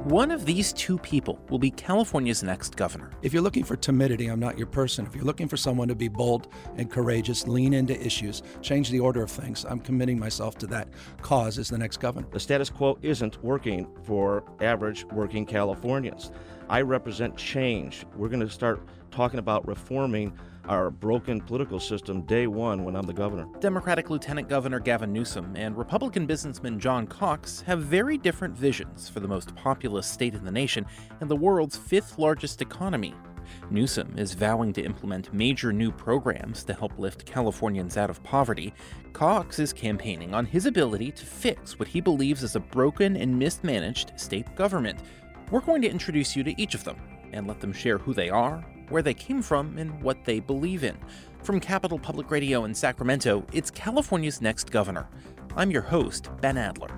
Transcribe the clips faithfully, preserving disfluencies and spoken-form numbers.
One of these two people will be California's next governor. If you're looking for timidity, I'm not your person. If you're looking for someone to be bold and courageous, lean into issues, change the order of things, I'm committing myself to that cause as the next governor. The status quo isn't working for average working Californians. I represent change. We're going to start talking about reforming our broken political system day one when I'm the governor. Democratic Lieutenant Governor Gavin Newsom and Republican businessman John Cox have very different visions for the most populous state in the nation and the world's fifth largest economy. Newsom is vowing to implement major new programs to help lift Californians out of poverty. Cox is campaigning on his ability to fix what he believes is a broken and mismanaged state government. We're going to introduce you to each of them and let them share who they are, where they came from, and what they believe in. From Capital Public Radio in Sacramento, it's California's Next Governor. I'm your host, Ben Adler.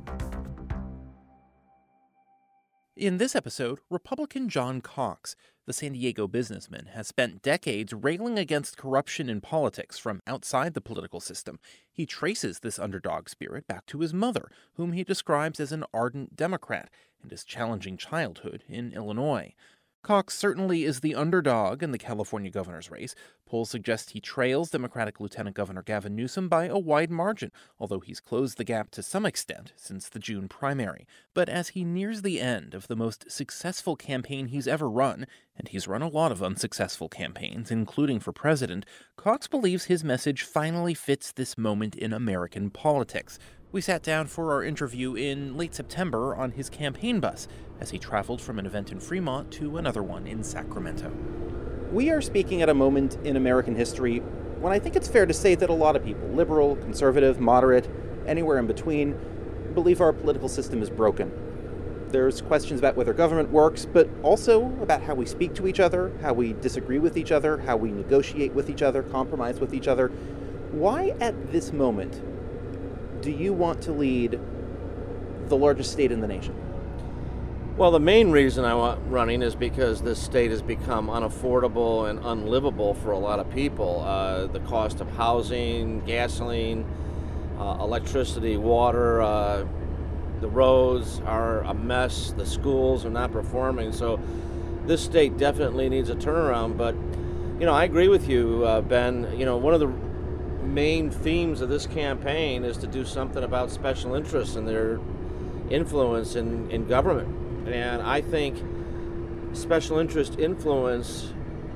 In this episode, Republican John Cox, the San Diego businessman, has spent decades railing against corruption in politics from outside the political system. He traces this underdog spirit back to his mother, whom he describes as an ardent Democrat, and his challenging childhood in Illinois. Cox certainly is the underdog in the California governor's race. Polls suggest he trails Democratic Lieutenant Governor Gavin Newsom by a wide margin, although he's closed the gap to some extent since the June primary. But as he nears the end of the most successful campaign he's ever run, and he's run a lot of unsuccessful campaigns, including for president, Cox believes his message finally fits this moment in American politics. We sat down for our interview in late September on his campaign bus as he traveled from an event in Fremont to another one in Sacramento. We are speaking at a moment in American history when I think it's fair to say that a lot of people, liberal, conservative, moderate, anywhere in between, believe our political system is broken. There's questions about whether government works, but also about how we speak to each other, how we disagree with each other, how we negotiate with each other, compromise with each other. Why at this moment do you want to lead the largest state in the nation? Well, the main reason I want running is because this state has become unaffordable and unlivable for a lot of people. Uh, the cost of housing, gasoline, uh, electricity, water, uh, the roads are a mess, the schools are not performing, so this state definitely needs a turnaround. But, you know, I agree with you, uh, Ben. You know, one of the main themes of this campaign is to do something about special interests and their influence in, in government. And I think special interest influence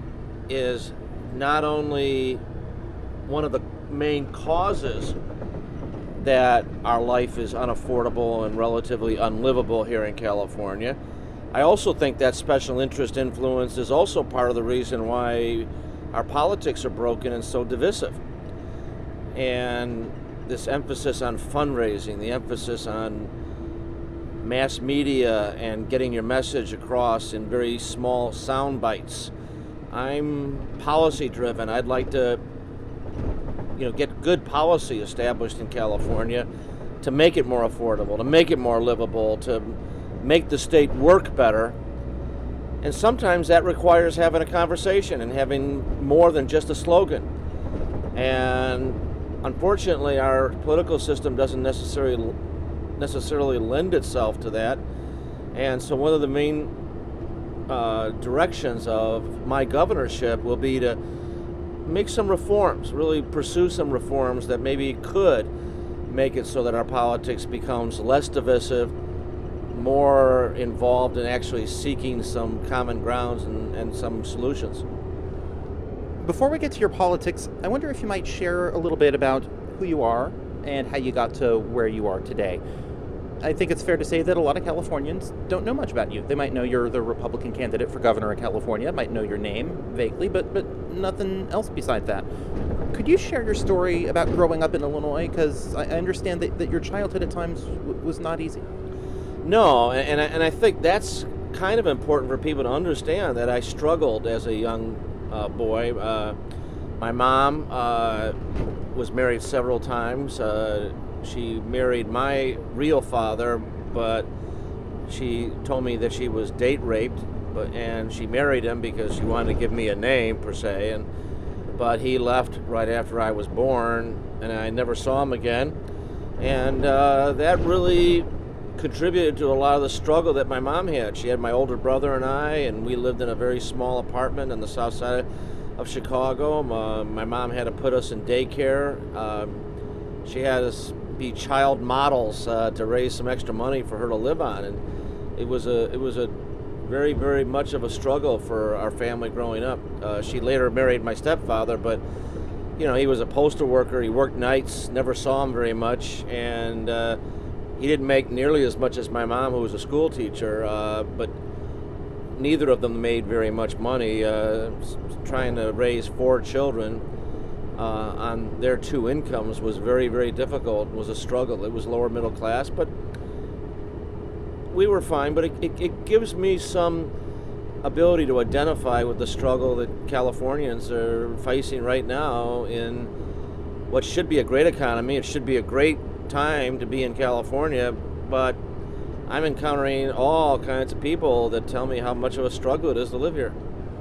is not only one of the main causes that our life is unaffordable and relatively unlivable here in California, I also think that special interest influence is also part of the reason why our politics are broken and so divisive. And this emphasis on fundraising, the emphasis on mass media and getting your message across in very small sound bites. I'm policy driven. I'd like to, you know, get good policy established in California to make it more affordable, to make it more livable, to make the state work better. And sometimes that requires having a conversation and having more than just a slogan. And unfortunately, our political system doesn't necessarily necessarily lend itself to that. And so one of the main uh, directions of my governorship will be to make some reforms, really pursue some reforms that maybe could make it so that our politics becomes less divisive, more involved in actually seeking some common grounds and, and some solutions. Before we get to your politics, I wonder if you might share a little bit about who you are and how you got to where you are today. I think it's fair to say that a lot of Californians don't know much about you. They might know you're the Republican candidate for governor of California, might know your name vaguely, but but nothing else besides that. Could you share your story about growing up in Illinois? Because I understand that, that your childhood at times w- was not easy. No, and I, and I think that's kind of important for people to understand, that I struggled as a young uh, boy. Uh, my mom uh, was married several times. Uh, She married my real father, but she told me that she was date raped, but and she married him because she wanted to give me a name per se, and but he left right after I was born, and I never saw him again, and uh, that really contributed to a lot of the struggle that my mom had. She had my older brother and I, and we lived in a very small apartment on the south side of Chicago. My, my mom had to put us in daycare. Um, she had us be child models uh, to raise some extra money for her to live on, and it was a it was a very very much of a struggle for our family growing up. Uh, she later married my stepfather, but you know, he was a postal worker. He worked nights, never saw him very much, and uh, he didn't make nearly as much as my mom, who was a school teacher, uh, but neither of them made very much money. Uh, trying to raise four children uh, on their two incomes was very, very difficult, was a struggle. It was lower middle class, but we were fine, but it, it, it gives me some ability to identify with the struggle that Californians are facing right now in what should be a great economy. It should be a great time to be in California, but I'm encountering all kinds of people that tell me how much of a struggle it is to live here.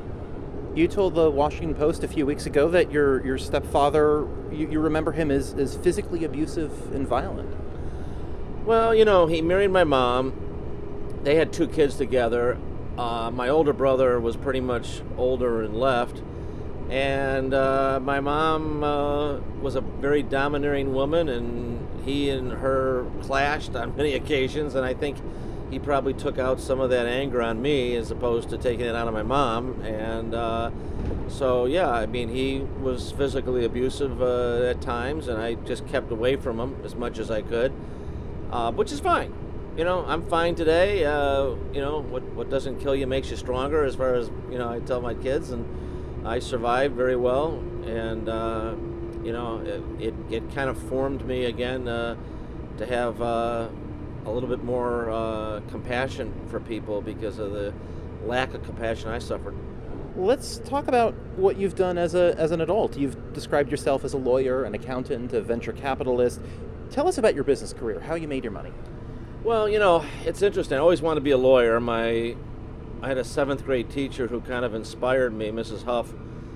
You told the Washington Post a few weeks ago that your your stepfather, you, you remember him as, as physically abusive and violent. Well, you know, he married my mom. They had two kids together. Uh, my older brother was pretty much older and left, and uh, my mom uh, was a very domineering woman, and he and her clashed on many occasions, and I think he probably took out some of that anger on me as opposed to taking it out on my mom. And uh, so, yeah, I mean, he was physically abusive uh, at times, and I just kept away from him as much as I could, uh, which is fine. You know, I'm fine today. Uh, you know, what what doesn't kill you makes you stronger, as far as, you know, I tell my kids, and I survived very well. And, uh, you know, it, it, it kind of formed me again uh, to have uh, a little bit more uh, compassion for people because of the lack of compassion I suffered. Let's talk about what you've done as a as an adult. You've described yourself as a lawyer, an accountant, a venture capitalist. Tell us about your business career, how you made your money. Well, you know, it's interesting. I always wanted to be a lawyer. My, I had a seventh grade teacher who kind of inspired me, Missus Huff,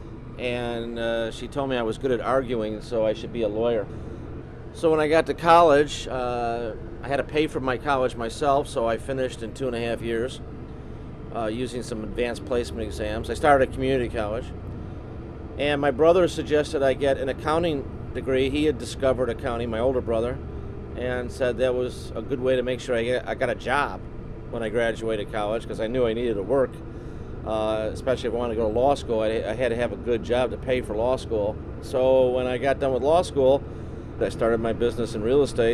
and uh, she told me I was good at arguing, so I should be a lawyer. So when I got to college, uh, I had to pay for my college myself, so I finished in two and a half years uh, using some advanced placement exams. I started at community college, and my brother suggested I get an accounting degree. He had discovered accounting, my older brother, and said that was a good way to make sure I, get, I got a job when I graduated college, because I knew I needed to work, uh, especially if I wanted to go to law school. I, I had to have a good job to pay for law school. So when I got done with law school, I started my business in real estate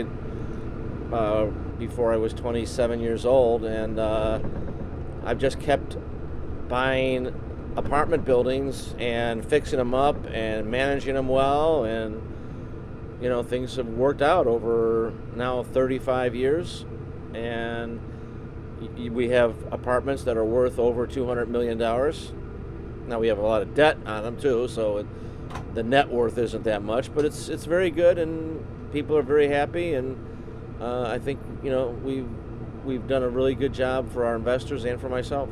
uh, before I was twenty-seven years old, and uh, I've just kept buying apartment buildings and fixing them up and managing them well, and you know, things have worked out over now thirty-five years, and we have apartments that are worth over two hundred million dollars. Now we have a lot of debt on them too, so it, the net worth isn't that much, but it's it's very good, and people are very happy, and uh, I think, you know, we've we've done a really good job for our investors and for myself.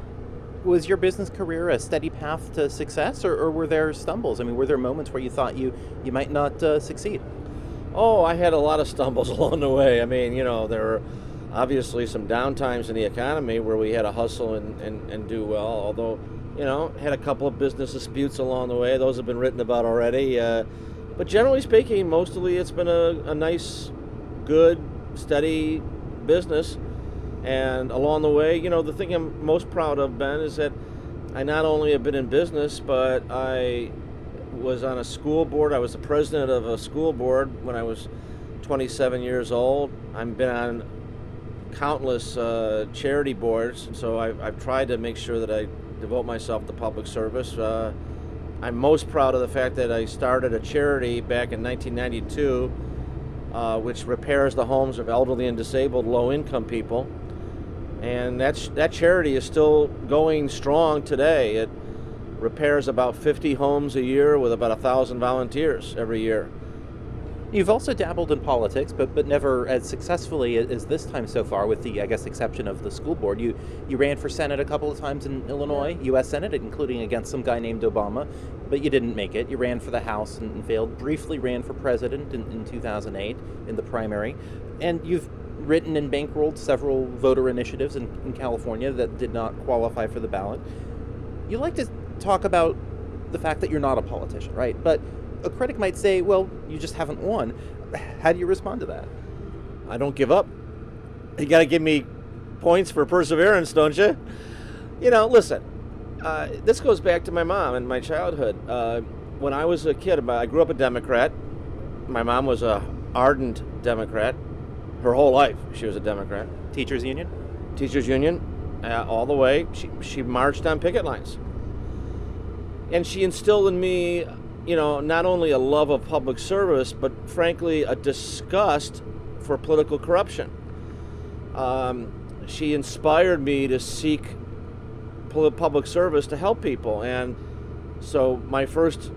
Was your business career a steady path to success, or, or were there stumbles? I mean, were there moments where you thought you, you might not uh, succeed? Oh, I had a lot of stumbles along the way. I mean, you know, there were obviously some downtimes in the economy where we had to hustle and, and, and do well, although, you know, had a couple of business disputes along the way. Those have been written about already. Uh, but generally speaking, mostly it's been a, a nice, good, steady business. And along the way, you know, the thing I'm most proud of, Ben, is that I not only have been in business, but I was on a school board. I was the president of a school board when I was twenty-seven years old. I've been on countless uh, charity boards, so I've, I've tried to make sure that I devote myself to public service. Uh, I'm most proud of the fact that I started a charity back in nineteen ninety-two, uh, which repairs the homes of elderly and disabled low-income people. And that's, that charity is still going strong today. It repairs about fifty homes a year with about one thousand volunteers every year. You've also dabbled in politics, but but never as successfully as this time so far, with the, I guess, exception of the school board. You you ran for Senate a couple of times in Illinois, U S Senate, including against some guy named Obama, but you didn't make it. You ran for the House and, and failed. Briefly ran for president in, in two thousand eight in the primary. And you've written and bankrolled several voter initiatives in, in California that did not qualify for the ballot. You like to talk about the fact that you're not a politician, right? But a critic might say, well, you just haven't won. How do you respond to that? I don't give up. You got to give me points for perseverance, don't you? You know, listen, uh, this goes back to my mom and my childhood. Uh, when I was a kid, I grew up a Democrat. My mom was a ardent Democrat. Her whole life, she was a Democrat. Teachers Union? Teachers Union, uh, all the way. She, she marched on picket lines. And she instilled in me, you know, not only a love of public service, but frankly, a disgust for political corruption. Um, she inspired me to seek public service to help people. And so my first,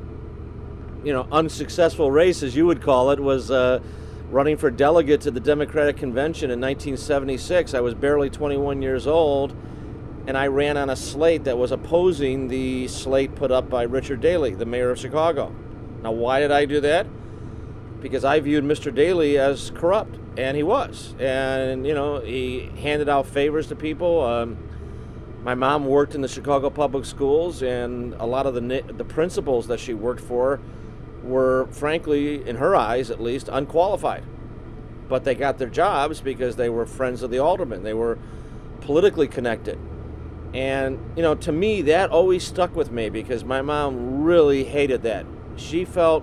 you know, unsuccessful race, as you would call it, was uh, running for delegate to the Democratic Convention in nineteen seventy-six. I was barely twenty-one years old, and I ran on a slate that was opposing the slate put up by Richard Daley, the mayor of Chicago. Now, why did I do that? Because I viewed Mister Daley as corrupt, and he was. And, you know, he handed out favors to people. Um, my mom worked in the Chicago Public Schools, and a lot of the the principals that she worked for were, frankly, in her eyes at least, unqualified. But they got their jobs because they were friends of the aldermen. They were politically connected. And, you know, to me, that always stuck with me because my mom really hated that. She felt,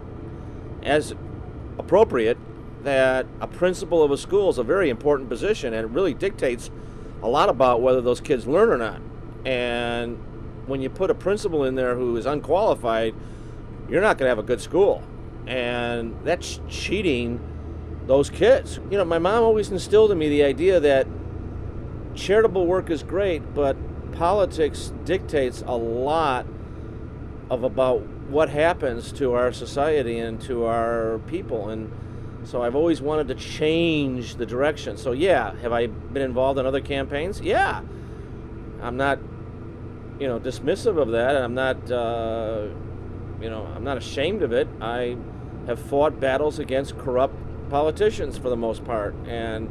as appropriate, that a principal of a school is a very important position, and it really dictates a lot about whether those kids learn or not. And when you put a principal in there who is unqualified, you're not going to have a good school. And that's cheating those kids. You know, my mom always instilled in me the idea that charitable work is great, but politics dictates a lot of about what happens to our society and to our people. And so I've always wanted to change the direction. So yeah, have I been involved in other campaigns? Yeah. I'm not, you know, dismissive of that. I'm not, uh, you know, I'm not ashamed of it. I have fought battles against corrupt politicians for the most part. And,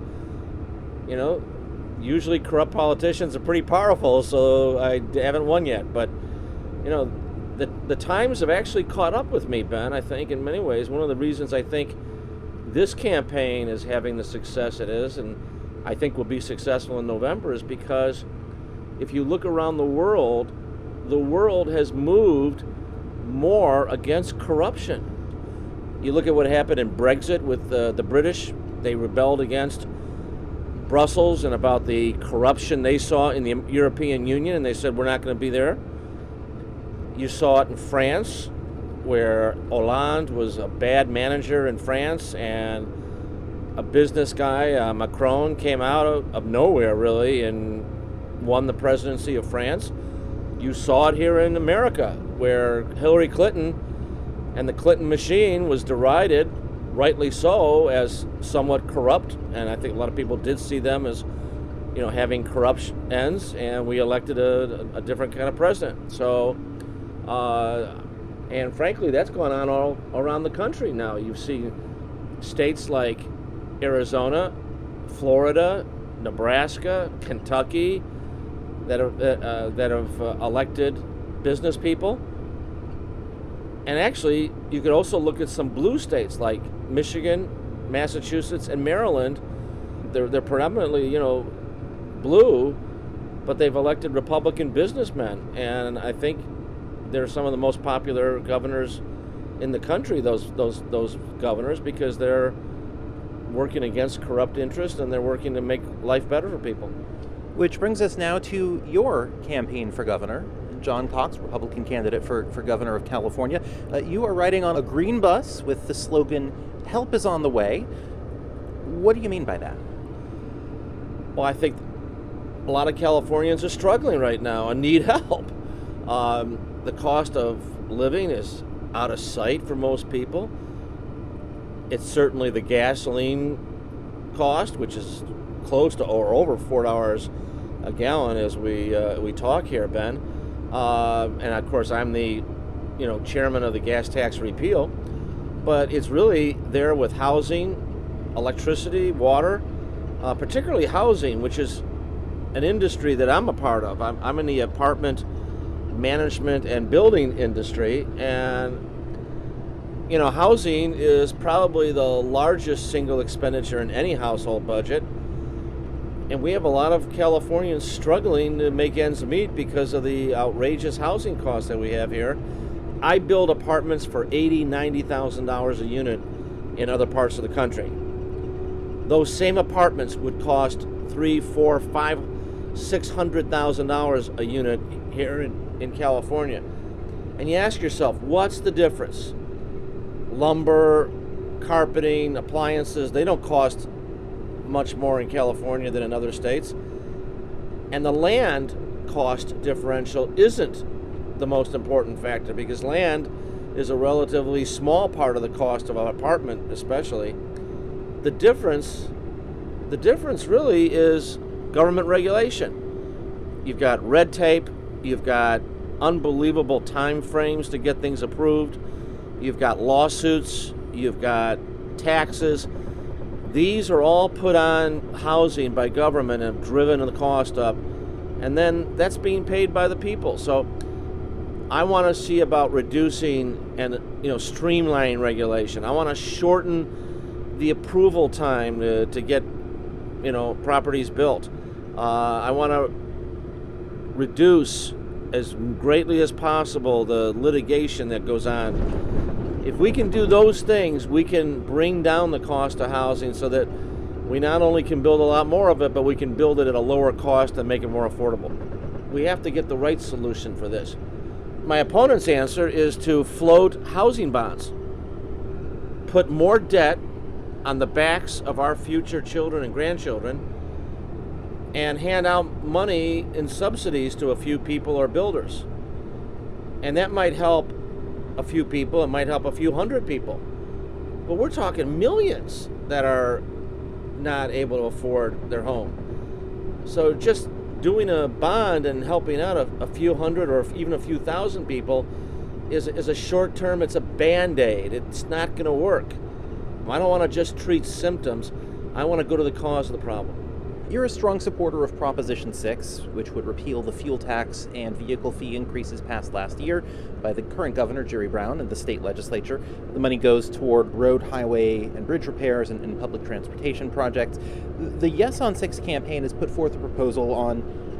you know, usually corrupt politicians are pretty powerful, so I haven't won yet. But, you know, the the times have actually caught up with me, Ben, I think, in many ways. One of the reasons I think this campaign is having the success it is, and I think will be successful in November, is because if you look around the world, the world has moved more against corruption. You look at what happened in Brexit with uh, the British. They rebelled against Brussels and about the corruption they saw in the European Union, and they said, we're not going to be there. You saw it in France, where Hollande was a bad manager in France, and a business guy, uh, Macron, came out of, of nowhere, really, and won the presidency of France. You saw it here in America, where Hillary Clinton and the Clinton machine was derided, rightly so, as somewhat corrupt, and I think a lot of people did see them as, you know, having corrupt ends, and we elected a, a different kind of president. So, uh, and frankly, that's gone on all around the country now. You've seen states like Arizona, Florida, Nebraska, Kentucky that are uh, that have uh, elected business people. And actually, you could also look at some blue states like Michigan, Massachusetts, and Maryland. They're they're predominantly, you know, blue, but they've elected Republican businessmen, and I think they're some of the most popular governors in the country. Those those those governors, because they're working against corrupt interests and they're working to make life better for people. Which brings us now to your campaign for governor. John Cox, Republican candidate for, for governor of California. Uh, you are riding on a green bus with the slogan, "Help is on the way." What do you mean by that? Well, I think a lot of Californians are struggling right now and need help. Um, the cost of living is out of sight for most people. It's certainly the gasoline cost, which is close to or over four dollars a gallon as we uh, we talk here, Ben. Uh, and of course, I'm the, you know, chairman of the gas tax repeal, but it's really there with housing, electricity, water, uh, particularly housing, which is an industry that I'm a part of. I'm, I'm in the apartment management and building industry, and you know, housing is probably the largest single expenditure in any household budget, and we have a lot of Californians struggling to make ends meet because of the outrageous housing costs that we have here. I build apartments for eighty thousand dollars, ninety thousand dollars a unit in other parts of the country. Those same apartments would cost three, four, five, six hundred thousand dollars a unit here in, in California. And you ask yourself, what's the difference? Lumber, carpeting, appliances, they don't cost much more in California than in other states. And the land cost differential isn't the most important factor, because land is a relatively small part of the cost of an apartment, especially. The difference, the difference really is government regulation. You've got red tape, you've got unbelievable time frames to get things approved, you've got lawsuits, you've got taxes. These are all put on housing by government and have driven the cost up, and then that's being paid by the people. So I want to see about reducing and you know streamlining regulation. I want to shorten the approval time to, to get you know properties built. Uh, I want to reduce as greatly as possible the litigation that goes on. If we can do those things, we can bring down the cost of housing so that we not only can build a lot more of it, but we can build it at a lower cost and make it more affordable. We have to get the right solution for this. My opponent's answer is to float housing bonds, put more debt on the backs of our future children and grandchildren, and hand out money in subsidies to a few people or builders. And that might help a few people, it might help a few hundred people. But we're talking millions that are not able to afford their home. So just doing a bond and helping out a, a few hundred or even a few thousand people is, is a short term, it's a band-aid. It's not going to work. I don't want to just treat symptoms. I want to go to the cause of the problem. You're a strong supporter of Proposition six, which would repeal the fuel tax and vehicle fee increases passed last year by the current governor, Jerry Brown, and the state legislature. The money goes toward road, highway, and bridge repairs and, and public transportation projects. The Yes on six campaign has put forth a proposal on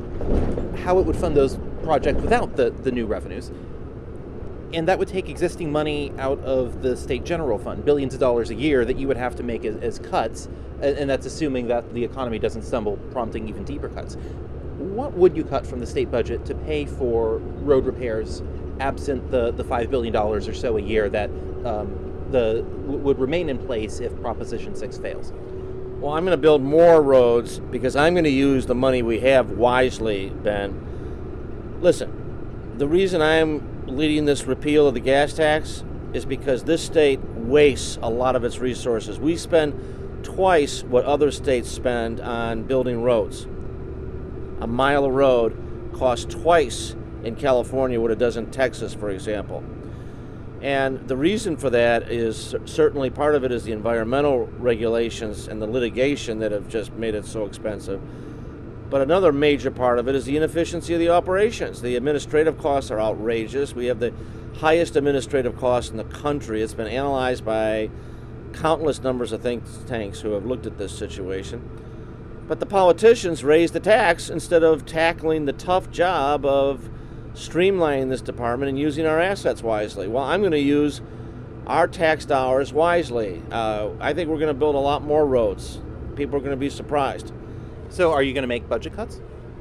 how it would fund those projects without the, the new revenues. And that would take existing money out of the state general fund, billions of dollars a year that you would have to make as, as cuts, and that's assuming that the economy doesn't stumble, prompting even deeper cuts. What would you cut from the state budget to pay for road repairs, absent the, the five billion dollars or so a year that um, the w- would remain in place if Proposition six fails? Well, I'm going to build more roads because I'm going to use the money we have wisely, Ben. Listen, the reason I'm leading this repeal of the gas tax is because this state wastes a lot of its resources. We spend twice what other states spend on building roads. A mile of road costs twice in California what it does in Texas, for example. And the reason for that is certainly part of it is the environmental regulations and the litigation that have just made it so expensive. But another major part of it is the inefficiency of the operations. The administrative costs are outrageous. We have the highest administrative costs in the country. It's been analyzed by countless numbers of think tanks who have looked at this situation. But the politicians raise the tax instead of tackling the tough job of streamlining this department and using our assets wisely. Well, I'm going to use our tax dollars wisely. Uh, I think we're going to build a lot more roads. People are going to be surprised. So are you going to make budget cuts?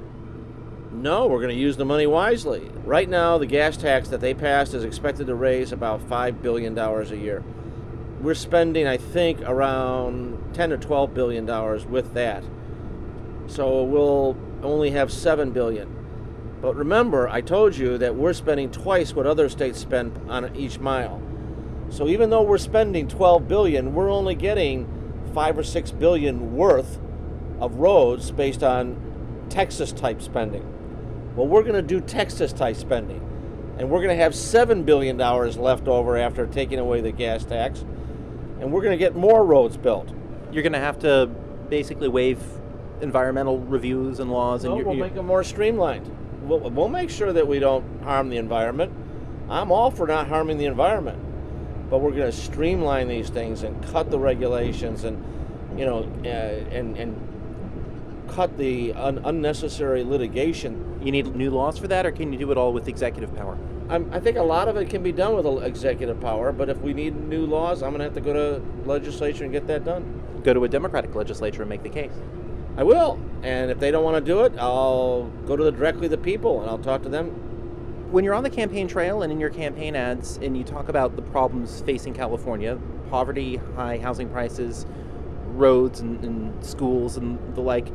No, we're going to use the money wisely. Right now, the gas tax that they passed is expected to raise about five billion dollars a year. We're spending, I think, around ten or twelve billion dollars with that. So we'll only have seven billion dollars. But remember, I told you that we're spending twice what other states spend on each mile. So even though we're spending twelve billion dollars, we're only getting five or six billion dollars worth of roads based on Texas-type spending. Well, we're going to do Texas-type spending, and we're going to have seven billion dollars left over after taking away the gas tax, and we're going to get more roads built. You're going to have to basically waive environmental reviews and laws? No, and you're, we'll you're... make them more streamlined. We'll, we'll make sure that we don't harm the environment. I'm all for not harming the environment, but we're going to streamline these things and cut the regulations and, you know, uh, and and cut the un- unnecessary litigation. You need new laws for that, or can you do it all with executive power? I'm, I think a lot of it can be done with executive power, but if we need new laws, I'm going to have to go to legislature and get that done. Go to a Democratic legislature and make the case. I will, and if they don't want to do it, I'll go to the, directly the people and I'll talk to them. When you're on the campaign trail and in your campaign ads and you talk about the problems facing California, poverty, high housing prices, roads and, and schools and the like,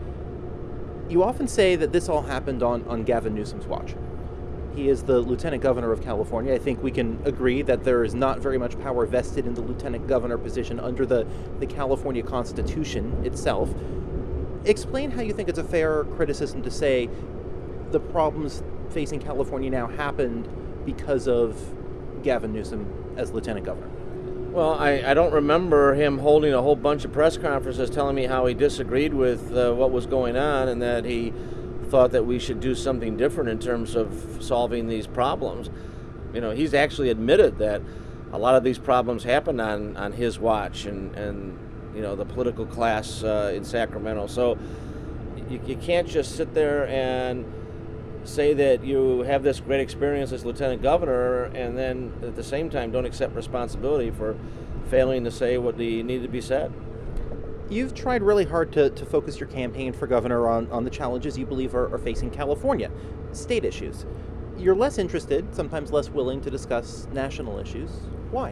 you often say that this all happened on, on Gavin Newsom's watch. He is the Lieutenant Governor of California. I think we can agree that there is not very much power vested in the Lieutenant Governor position under the, the California Constitution itself. Explain how you think it's a fair criticism to say the problems facing California now happened because of Gavin Newsom as Lieutenant Governor. Well, I, I don't remember him holding a whole bunch of press conferences telling me how he disagreed with uh, what was going on and that he thought that we should do something different in terms of solving these problems. You know, he's actually admitted that a lot of these problems happened on, on his watch and, and, you know, the political class uh, in Sacramento. So you, you can't just sit there and say that you have this great experience as Lieutenant Governor and then at the same time don't accept responsibility for failing to say what needed to be said. You've tried really hard to, to focus your campaign for governor on, on the challenges you believe are, are facing California, state issues. You're less interested, sometimes less willing to discuss national issues. Why?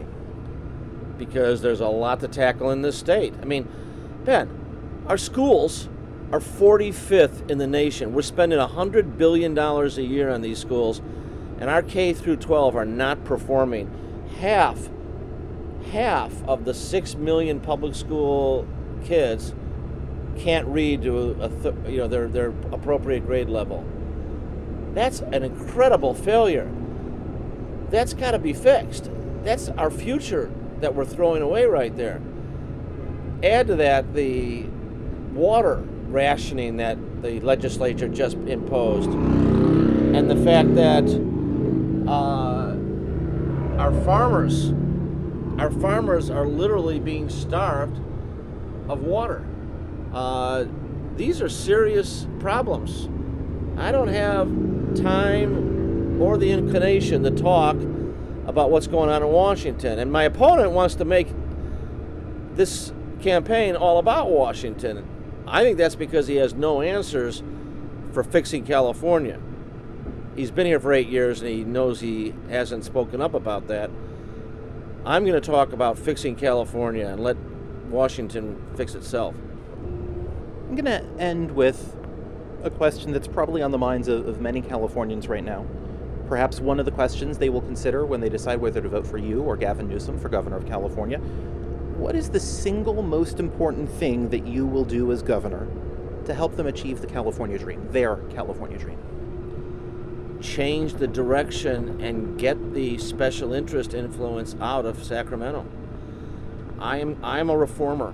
Because there's a lot to tackle in this state. I mean, Ben, our schools are forty-fifth in the nation. We're spending one hundred billion dollars a year on these schools, and our K through twelve are not performing. Half, half of the six million public school kids can't read to a th- you know their their appropriate grade level. That's an incredible failure. That's got to be fixed. That's our future that we're throwing away right there. Add to that the water rationing that the legislature just imposed, and the fact that uh, our farmers, our farmers are literally being starved of water. Uh, these are serious problems. I don't have time or the inclination to talk about what's going on in Washington, and my opponent wants to make this campaign all about Washington. I think that's because he has no answers for fixing California. He's been here for eight years and he knows he hasn't spoken up about that. I'm going to talk about fixing California and let Washington fix itself. I'm going to end with a question that's probably on the minds of, of many Californians right now. Perhaps one of the questions they will consider when they decide whether to vote for you or Gavin Newsom for governor of California. What is the single most important thing that you will do as governor to help them achieve the California dream, their California dream? Change the direction and get the special interest influence out of Sacramento. I am I am a reformer.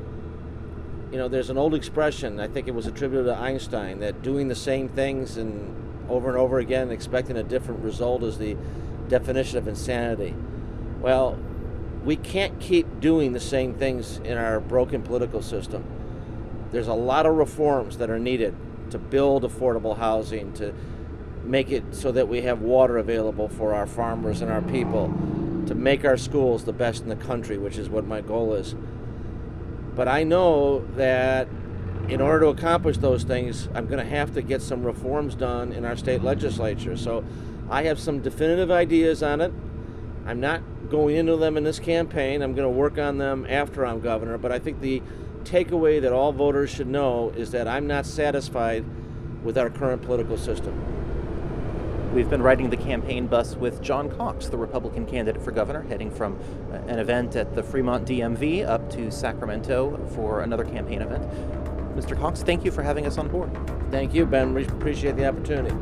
You know, there's an old expression, I think it was attributed to Einstein, that doing the same things and over and over again expecting a different result is the definition of insanity. Well, we can't keep doing the same things in our broken political system. There's a lot of reforms that are needed to build affordable housing, to make it so that we have water available for our farmers and our people, to make our schools the best in the country, which is what my goal is. But I know that in order to accomplish those things, I'm going to have to get some reforms done in our state legislature. So I have some definitive ideas on it. I'm not going into them in this campaign. I'm going to work on them after I'm governor. But I think the takeaway that all voters should know is that I'm not satisfied with our current political system. We've been riding the campaign bus with John Cox, the Republican candidate for governor, heading from an event at the Fremont D M V up to Sacramento for another campaign event. Mister Cox, thank you for having us on board. Thank you, Ben. We appreciate the opportunity.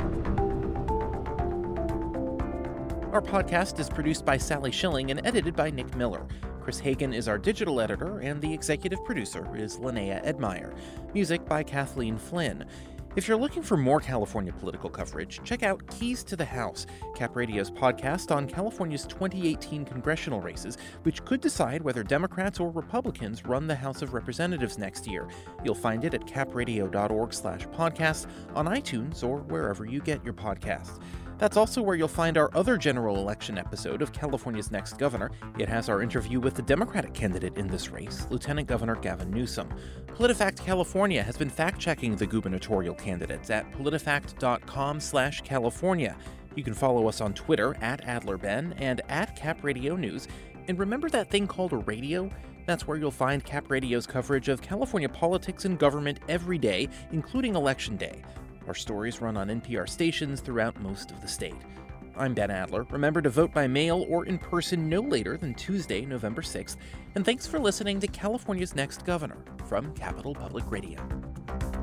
Our podcast is produced by Sally Schilling and edited by Nick Miller. Chris Hagen is our digital editor, and the executive producer is Linnea Edmeyer. Music by Kathleen Flynn. If you're looking for more California political coverage, check out Keys to the House, Cap Radio's podcast on California's twenty eighteen congressional races, which could decide whether Democrats or Republicans run the House of Representatives next year. You'll find it at capradio.org slash podcast, on iTunes, or wherever you get your podcasts. That's also where you'll find our other general election episode of California's Next Governor. It has our interview with the Democratic candidate in this race, Lieutenant Governor Gavin Newsom. PolitiFact California has been fact-checking the gubernatorial candidates at politifact.com slash California. You can follow us on Twitter at AdlerBen and at Cap Radio News. And remember that thing called a radio? That's where you'll find Cap Radio's coverage of California politics and government every day, including Election Day. Our stories run on N P R stations throughout most of the state. I'm Ben Adler. Remember to vote by mail or in person no later than Tuesday, November sixth. And thanks for listening to California's Next Governor from Capital Public Radio.